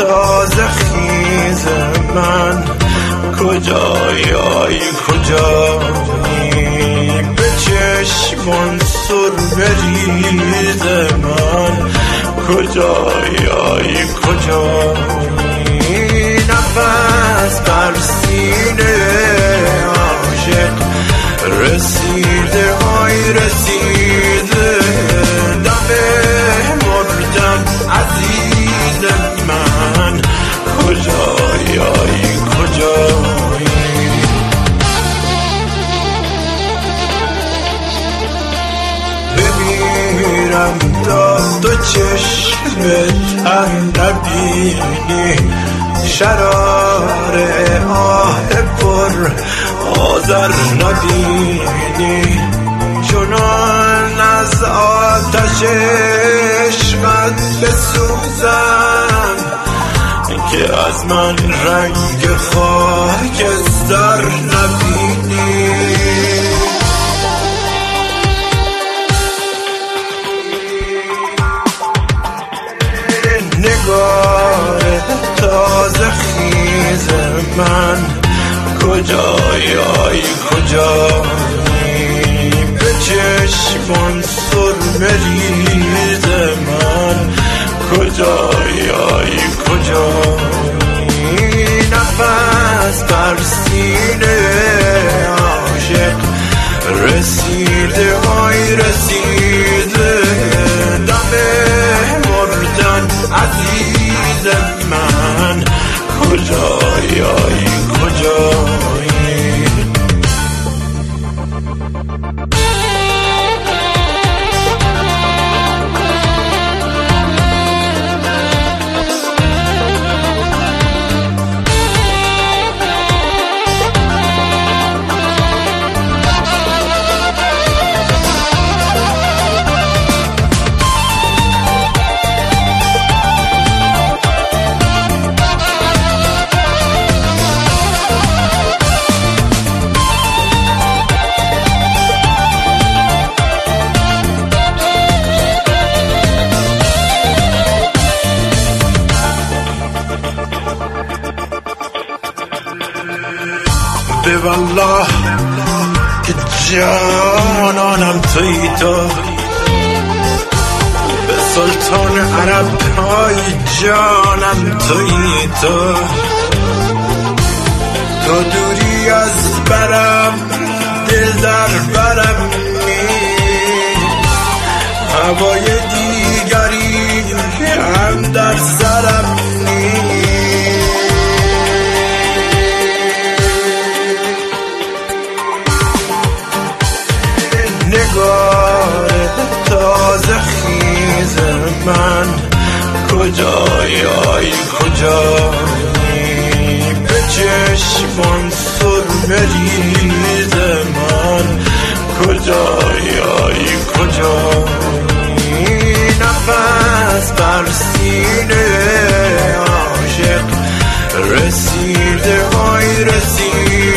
تازه خیز من، کجایی کجایی؟ به چشمان سر بریز من، کجایی کجایی؟ نفس بر سینه عاشق رسیده، آی رسیده، دم مردن عزیز من، کجایی کجایی؟ بمیرم تا تو چشم تر نبینی، شرار آه پر آذر نبینی، چنان از آتش عشقت بسوزم که از من رنگ خاکستر نبینی. نگار تازه خیز من، کجایی کجایی؟ به چشمان سر مریز من، کجایی کجایی؟ نفس بر سینه عاشق رسیده، آی رسیده، دم مردن عزیز من، کجایی کجایی؟ به والله که جانانم توی تو، به سلطان عرب های جانم توی تو، تو دوری از برم دل در برم نی، هوای دیگری هم در سرم نی. نگار تازه خیز من، کجایی کجایی؟ به چشمان سر مریز من، کجایی کجایی؟ نفس بر سینه عاشق رسیده، آی رسیده،